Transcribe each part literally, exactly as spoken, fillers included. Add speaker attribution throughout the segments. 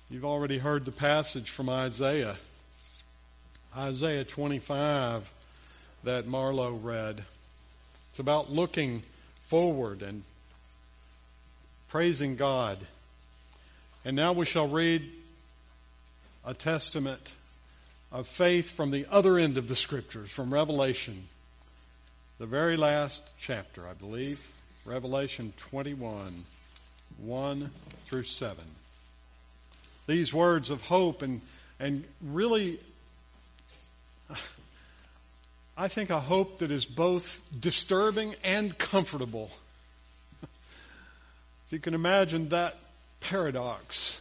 Speaker 1: You've already heard the passage from Isaiah. Isaiah twenty-five that Marlo read. It's about looking forward and praising God. And now we shall read a testament of faith from the other end of the Scriptures, from Revelation, the very last chapter, I believe, Revelation twenty-one, one through seven. These words of hope and, and really, I think a hope that is both disturbing and comfortable. If you can imagine that paradox.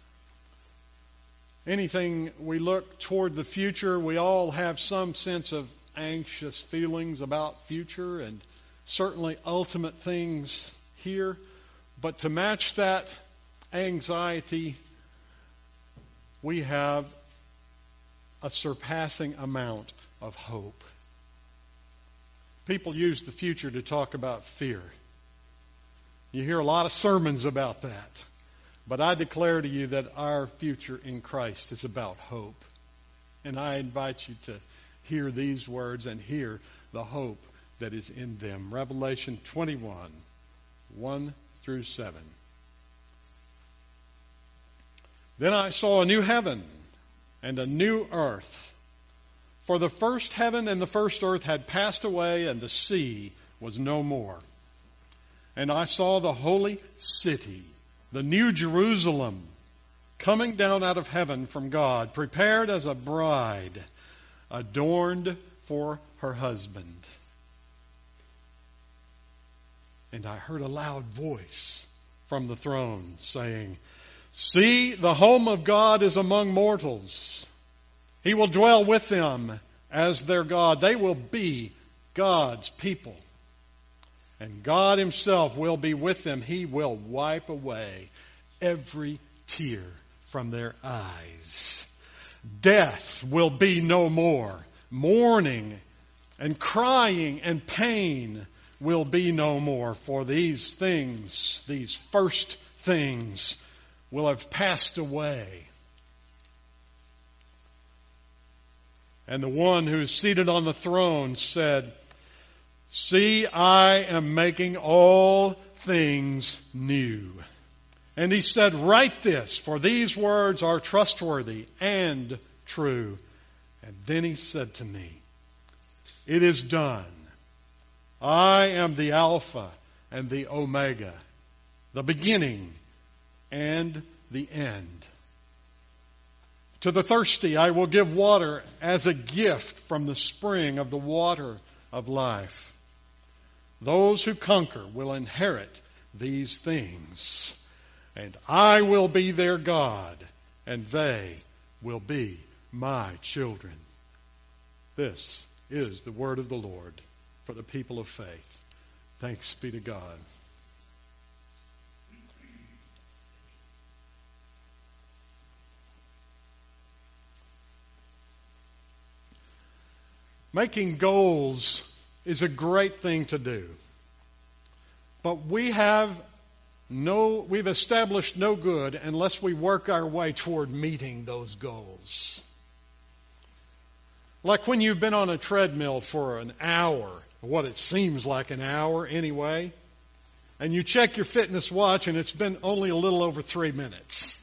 Speaker 1: Anything we look toward the future, we all have some sense of anxious feelings about future and certainly ultimate things here. But to match that anxiety, we have a surpassing amount of hope. People use the future to talk about fear. You hear a lot of sermons about that. But I declare to you that our future in Christ is about hope. And I invite you to hear these words and hear the hope that is in them. Revelation twenty-one, one through seven. Then I saw a new heaven and a new earth. For the first heaven and the first earth had passed away, and the sea was no more. And I saw the holy city, the new Jerusalem, coming down out of heaven from God, prepared as a bride, adorned for her husband. And I heard a loud voice from the throne saying, "See, the home of God is among mortals. He will dwell with them as their God. They will be God's people. And God Himself will be with them. He will wipe away every tear from their eyes. Death will be no more. Mourning and crying and pain will be no more. For these things, these first things, will have passed away." And the one who is seated on the throne said, "See, I am making all things new." And he said, "Write this, for these words are trustworthy and true." And then he said to me, "It is done. I am the Alpha and the Omega, the beginning and the end. To the thirsty I will give water as a gift from the spring of the water of life. Those who conquer will inherit these things, and I will be their God, and they will be my children." This is the word of the Lord for the people of faith. Thanks be to God. Making goals is a great thing to do. But we have no, we've established no good unless we work our way toward meeting those goals. Like when you've been on a treadmill for an hour, what it seems like an hour anyway, and you check your fitness watch and it's been only a little over three minutes.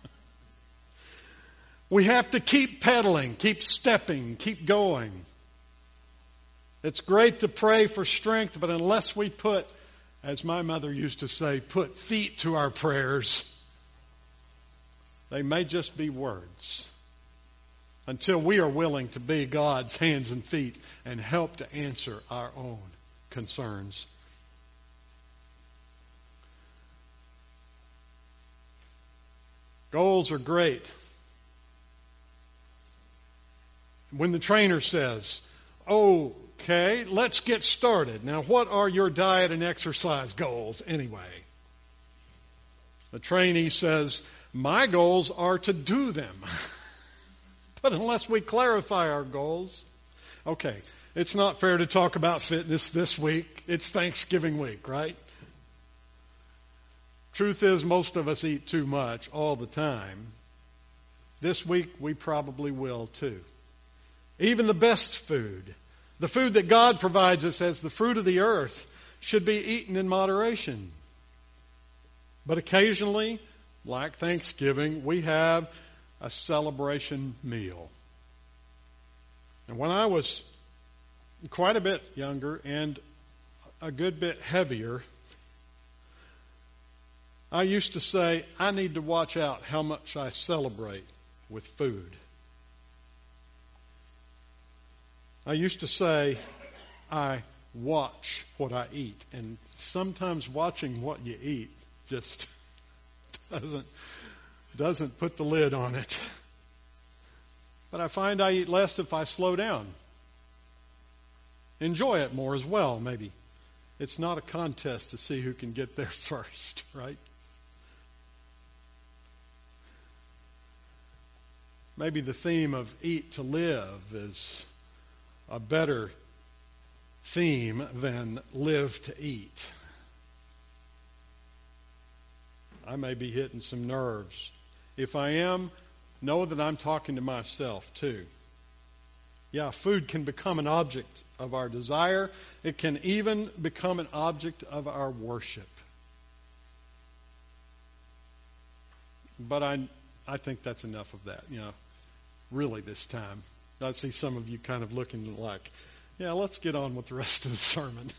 Speaker 1: We have to keep pedaling, keep stepping, keep going. It's great to pray for strength, but unless we put, as my mother used to say, put feet to our prayers, they may just be words. Until we are willing to be God's hands and feet and help to answer our own concerns. Goals are great. When the trainer says, "Okay, let's get started. Now, what are your diet and exercise goals anyway?" The trainee says, "My goals are to do them." But unless we clarify our goals, okay, it's not fair to talk about fitness this week. It's Thanksgiving week, right? Truth is, most of us eat too much all the time. This week we probably will too. Even the best food, the food that God provides us as the fruit of the earth, should be eaten in moderation. But occasionally, like Thanksgiving, we have a celebration meal. And when I was quite a bit younger and a good bit heavier, I used to say, I need to watch out how much I celebrate with food. I used to say, I watch what I eat. And sometimes watching what you eat just doesn't, doesn't put the lid on it. But I find I eat less if I slow down. Enjoy it more as well, maybe. It's not a contest to see who can get there first, right? Maybe the theme of eat to live is a better theme than live to eat. I may be hitting some nerves. If I am, know that I'm talking to myself too. Yeah, food can become an object of our desire. It can even become an object of our worship. But I, I think that's enough of that, you know, really this time. I see some of you kind of looking like, yeah, let's get on with the rest of the sermon.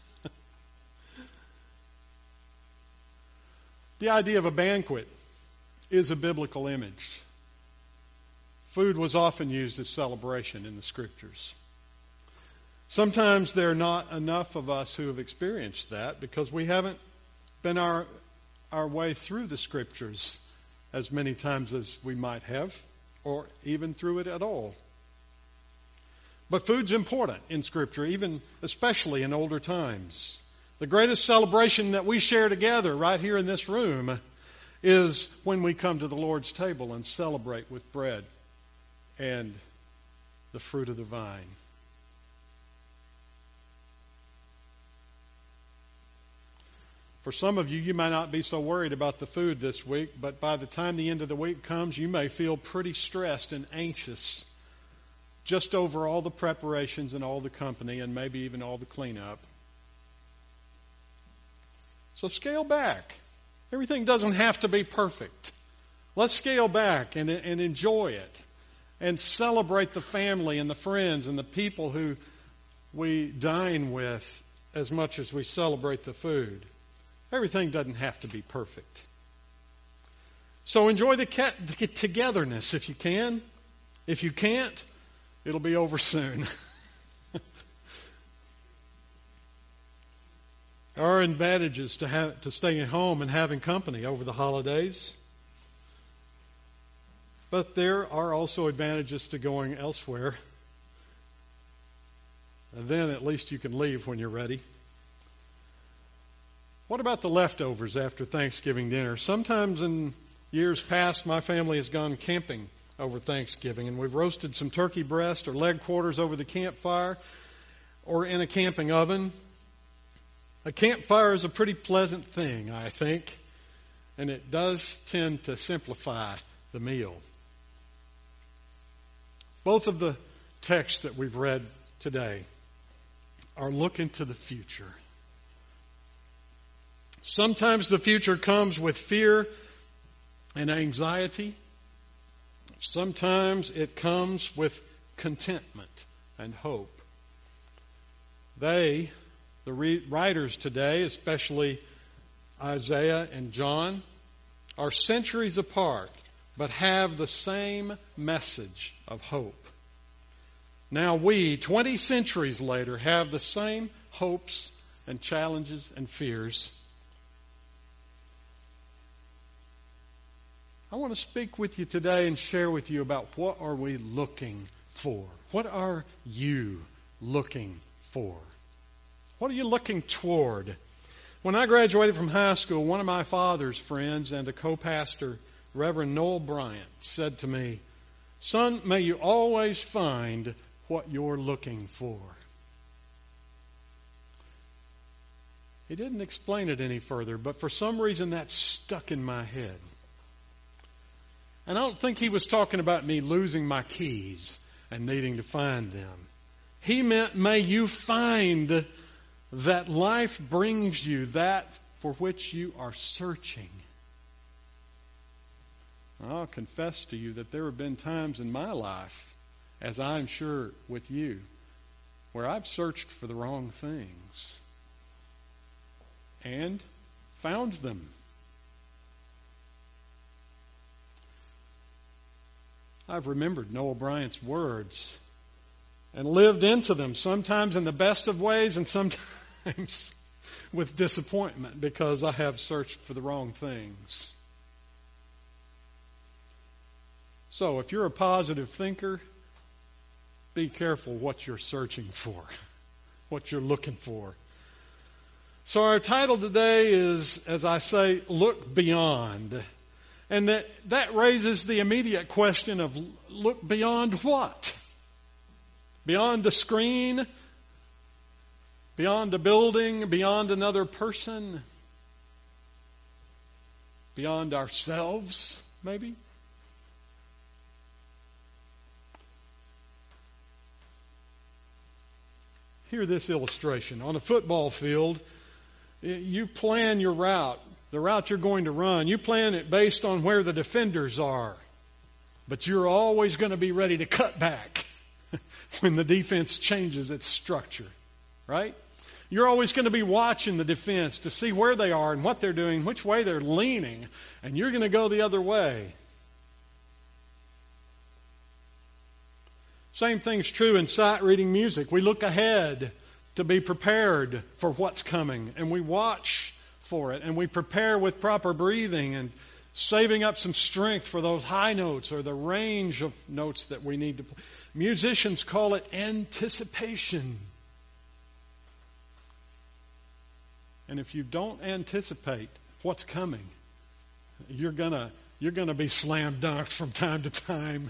Speaker 1: The idea of a banquet is a biblical image. Food was often used as celebration in the Scriptures. Sometimes there are not enough of us who have experienced that because we haven't been our, our way through the Scriptures as many times as we might have, or even through it at all. But food's important in Scripture, even especially in older times. The greatest celebration that we share together right here in this room is when we come to the Lord's table and celebrate with bread and the fruit of the vine. For some of you, you might not be so worried about the food this week, but by the time the end of the week comes, you may feel pretty stressed and anxious just over all the preparations and all the company and maybe even all the cleanup. So scale back. Everything doesn't have to be perfect. Let's scale back and, and enjoy it and celebrate the family and the friends and the people who we dine with as much as we celebrate the food. Everything doesn't have to be perfect. So enjoy the togetherness if you can. If you can't, it'll be over soon. There are advantages to have, to staying at home and having company over the holidays. But there are also advantages to going elsewhere. And then at least you can leave when you're ready. What about the leftovers after Thanksgiving dinner? Sometimes in years past, my family has gone camping over Thanksgiving, and we've roasted some turkey breast or leg quarters over the campfire or in a camping oven. A campfire is a pretty pleasant thing, I think, and it does tend to simplify the meal. Both of the texts that we've read today are looking to the future. Sometimes the future comes with fear and anxiety. Sometimes it comes with contentment and hope. They, the writers today, especially Isaiah and John, are centuries apart, but have the same message of hope. Now we, twenty centuries later, have the same hopes and challenges and fears. I want to speak with you today and share with you about what are we looking for. What are you looking for? What are you looking toward? When I graduated from high school, one of my father's friends and a co-pastor, Reverend Noel Bryant, said to me, "Son, may you always find what you're looking for." He didn't explain it any further, but for some reason that stuck in my head. And I don't think he was talking about me losing my keys and needing to find them. He meant, may you find that life brings you that for which you are searching. I'll confess to you that there have been times in my life, as I'm sure with you, where I've searched for the wrong things and found them. I've remembered Noel Bryant's words and lived into them, sometimes in the best of ways and sometimes with disappointment because I have searched for the wrong things. So if you're a positive thinker, be careful what you're searching for, what you're looking for. So our title today is, as I say, Look Beyond. And that, that raises the immediate question of look beyond what? Beyond a screen? Beyond a building? Beyond another person? Beyond ourselves, maybe? Hear this illustration. On a football field, you plan your route. The route you're going to run, you plan it based on where the defenders are. But you're always going to be ready to cut back when the defense changes its structure. Right? You're always going to be watching the defense to see where they are and what they're doing, which way they're leaning, and you're going to go the other way. Same thing's true in sight reading music. We look ahead to be prepared for what's coming, and we watch for it, and we prepare with proper breathing and saving up some strength for those high notes or the range of notes that we need to play. Musicians call it anticipation. And if you don't anticipate what's coming, you're gonna you're gonna be slam dunked from time to time.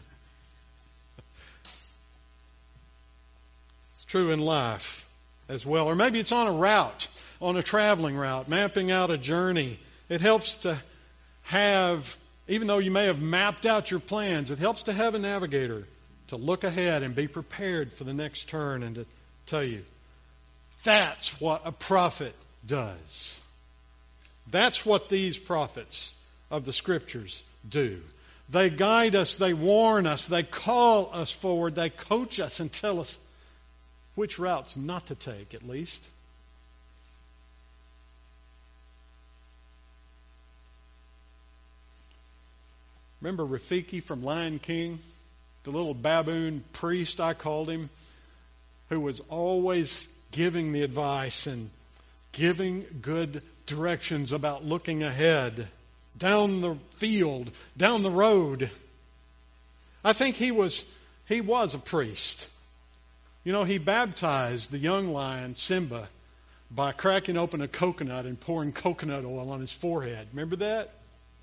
Speaker 1: It's true in life as well. Or maybe it's on a route, on a traveling route, mapping out a journey. It helps to have, even though you may have mapped out your plans, it helps to have a navigator to look ahead and be prepared for the next turn and to tell you, that's what a prophet does. That's what these prophets of the Scriptures do. They guide us, they warn us, they call us forward, they coach us and tell us which routes not to take, at least. Remember Rafiki from Lion King? The little baboon priest, I called him, who was always giving the advice and giving good directions about looking ahead, down the field, down the road. I think he was he was a priest. You know, he baptized the young lion, Simba, by cracking open a coconut and pouring coconut oil on his forehead. Remember that?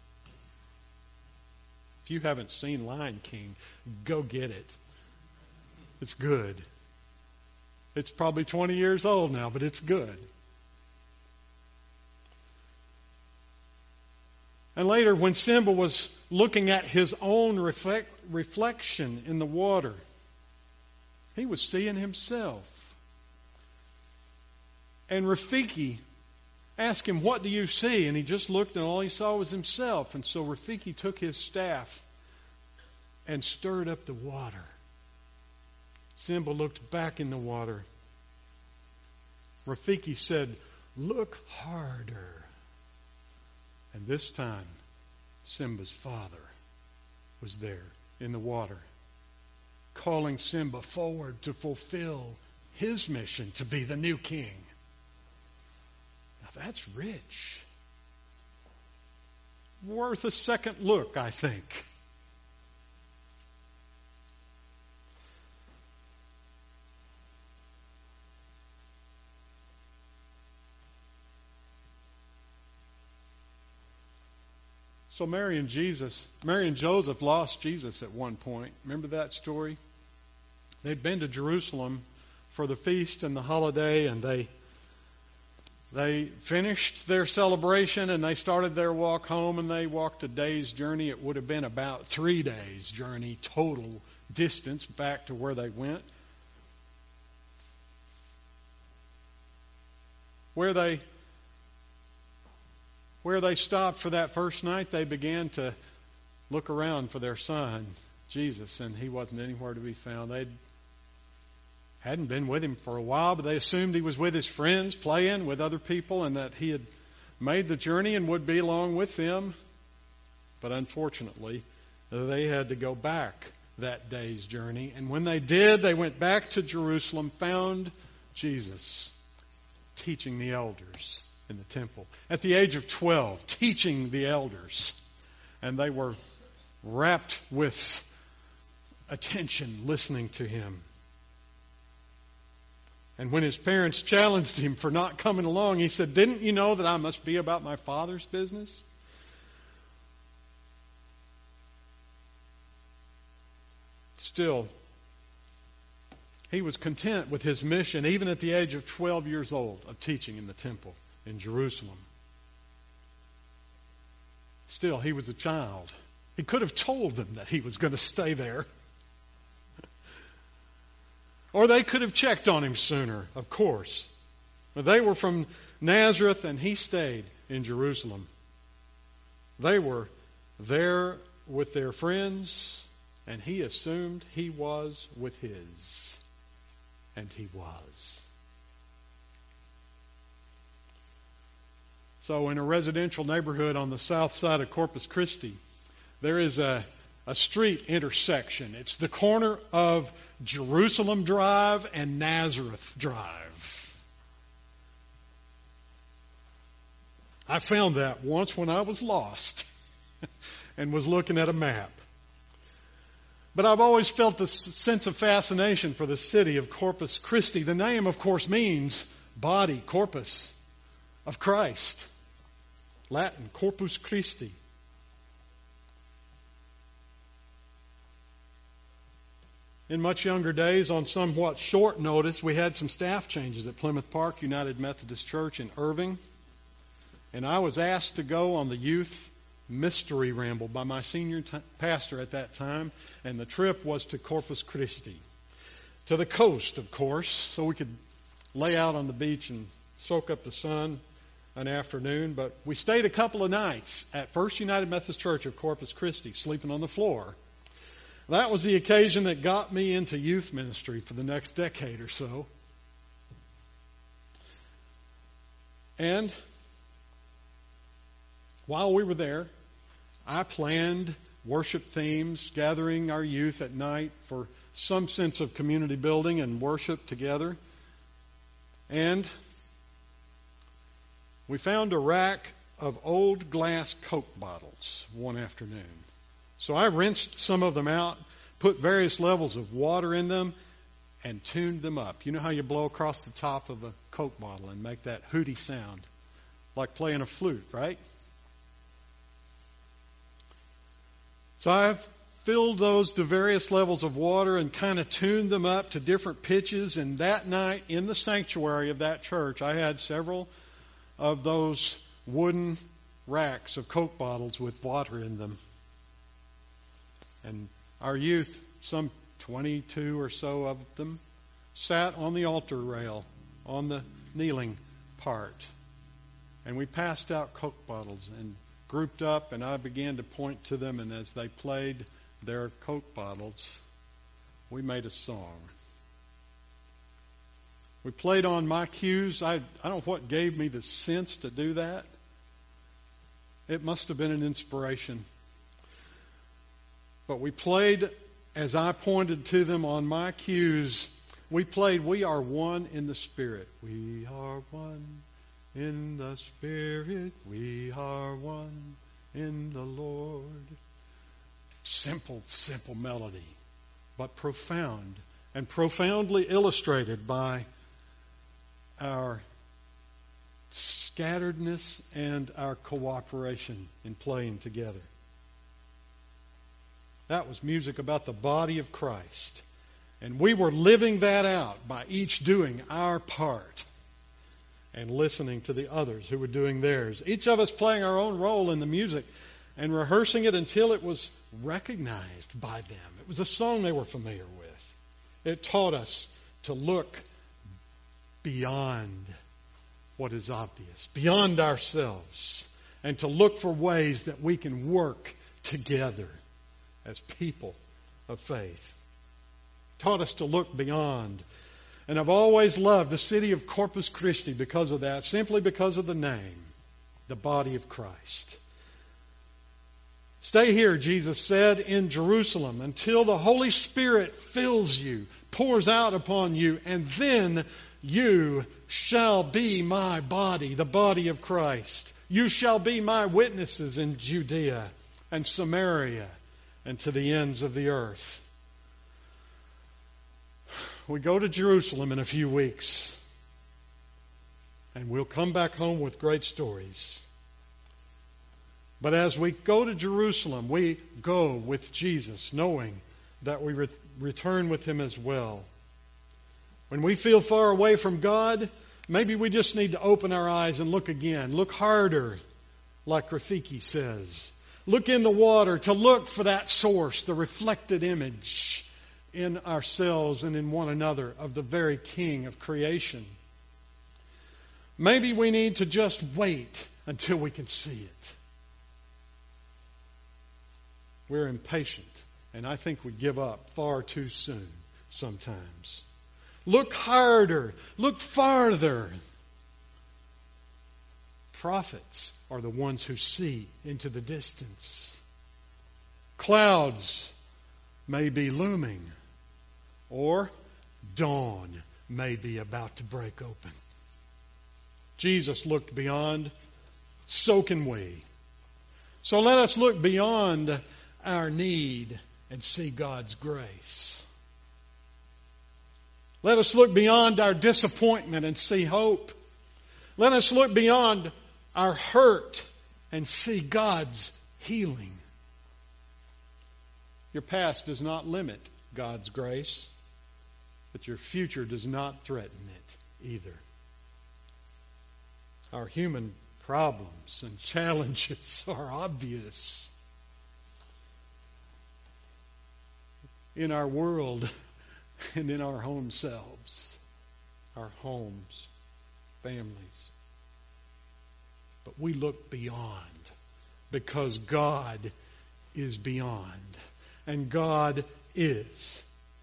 Speaker 1: If you haven't seen Lion King, go get it. It's good. It's probably twenty years old now, but it's good. And later, when Simba was looking at his own reflect, reflection in the water, he was seeing himself. And Rafiki asked him, "What do you see?" And he just looked and all he saw was himself. And so Rafiki took his staff and stirred up the water. Simba looked back in the water. Rafiki said, "Look harder." And this time, Simba's father was there in the water, calling Simba forward to fulfill his mission to be the new king. Now that's rich. Worth a second look, I think. So Mary and Jesus, Mary and Joseph lost Jesus at one point. Remember that story? They'd been to Jerusalem for the feast and the holiday, and they They finished their celebration and they started their walk home, and they walked a day's journey. It would have been about three days' journey total distance back to where they went. Where they where they stopped for that first night, they began to look around for their son, Jesus, and he wasn't anywhere to be found. They hadn't been with him for a while, but they assumed he was with his friends, playing with other people, and that he had made the journey and would be along with them. But unfortunately, they had to go back that day's journey. And when they did, they went back to Jerusalem, found Jesus teaching the elders in the temple. At the age of twelve, teaching the elders. And they were rapt with attention, listening to him. And when his parents challenged him for not coming along, he said, "Didn't you know that I must be about my Father's business?" Still, he was content with his mission, even at the age of twelve years old, of teaching in the temple in Jerusalem. Still, he was a child. He could have told them that he was going to stay there. Or they could have checked on him sooner, of course. But they were from Nazareth, and he stayed in Jerusalem. They were there with their friends, and he assumed he was with his. And he was. So in a residential neighborhood on the south side of Corpus Christi, there is a, a street intersection. It's the corner of Jerusalem Drive and Nazareth Drive. I found that once when I was lost and was looking at a map. But I've always felt this sense of fascination for the city of Corpus Christi. The name, of course, means body, corpus of Christ. Latin, Corpus Christi. In much younger days, on somewhat short notice, we had some staff changes at Plymouth Park United Methodist Church in Irving. And I was asked to go on the youth mystery ramble by my senior t- pastor at that time. And the trip was to Corpus Christi. To the coast, of course, so we could lay out on the beach and soak up the sun an afternoon. But we stayed a couple of nights at First United Methodist Church of Corpus Christi, sleeping on the floor. That was the occasion that got me into youth ministry for the next decade or so. And while we were there, I planned worship themes, gathering our youth at night for some sense of community building and worship together. And we found a rack of old glass Coke bottles one afternoon. So I rinsed some of them out, put various levels of water in them, and tuned them up. You know how you blow across the top of a Coke bottle and make that hooty sound? Like playing a flute, right? So I've filled those to various levels of water and kind of tuned them up to different pitches. And that night in the sanctuary of that church, I had several of those wooden racks of Coke bottles with water in them. And our youth, some twenty-two or so of them, sat on the altar rail on the kneeling part. And we passed out Coke bottles and grouped up, and I began to point to them, and as they played their Coke bottles, we made a song. We played on my cues. I, I don't know what gave me the sense to do that. It must have been an inspiration. But we played as I pointed to them on my cues. We played, "We Are One in the Spirit." We are one in the Spirit. We are one in the Lord. Simple, simple melody, but profound, and profoundly illustrated by our scatteredness and our cooperation in playing together. That was music about the body of Christ. And we were living that out by each doing our part. and listening to the others who were doing theirs. Each of us playing our own role in the music and rehearsing it until it was recognized by them. It was a song they were familiar with. It taught us to look beyond what is obvious, beyond ourselves, and to look for ways that we can work together as people of faith. It taught us to look beyond. And I've always loved the city of Corpus Christi because of that, simply because of the name, the body of Christ. Stay here, Jesus said, in Jerusalem until the Holy Spirit fills you, pours out upon you, and then you shall be my body, the body of Christ. You shall be my witnesses in Judea and Samaria and to the ends of the earth. We go to Jerusalem in a few weeks, and we'll come back home with great stories. But as we go to Jerusalem, we go with Jesus, knowing that we re- return with Him as well. When we feel far away from God, maybe we just need to open our eyes and look again. Look harder, like Rafiki says. Look in the water to look for that source, the reflected image in ourselves and in one another of the very King of creation. Maybe we need to just wait until we can see it. We're impatient, and I think we give up far too soon sometimes. Look harder. Look farther. Prophets are the ones who see into the distance. Clouds may be looming, or dawn may be about to break open. Jesus looked beyond. So can we. So let us look beyond our need and see God's grace. Let us look beyond our disappointment and see hope. Let us look beyond our hurt and see God's healing. Your past does not limit God's grace, but your future does not threaten it either. Our human problems and challenges are obvious. In our world and in our own selves, our homes, families. But we look beyond because God is beyond, and God is.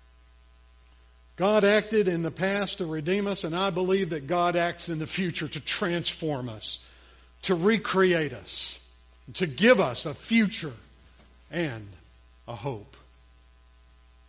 Speaker 1: God acted in the past to redeem us, and I believe that God acts in the future to transform us, to recreate us, to give us a future and a hope.